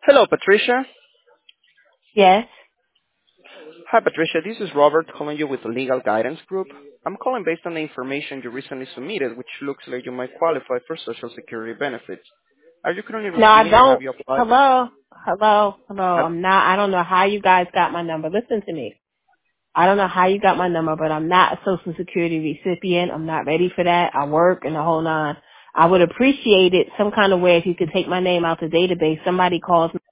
Hello, Patricia. Yes. Hi, Patricia. This is Robert calling you with the Legal Guidance Group. I'm calling based on the information you recently submitted, which looks like you might qualify for Social Security benefits. Are you currently No, I receiving or have don't. you applied? Hello. Have, I don't know how you guys got my number. Listen to me. I don't know how you got my number, but I'm not a Social Security recipient. I'm not ready for that. I work and the whole nine. I would appreciate it some kind of way if you could take my name out the database. Somebody calls me.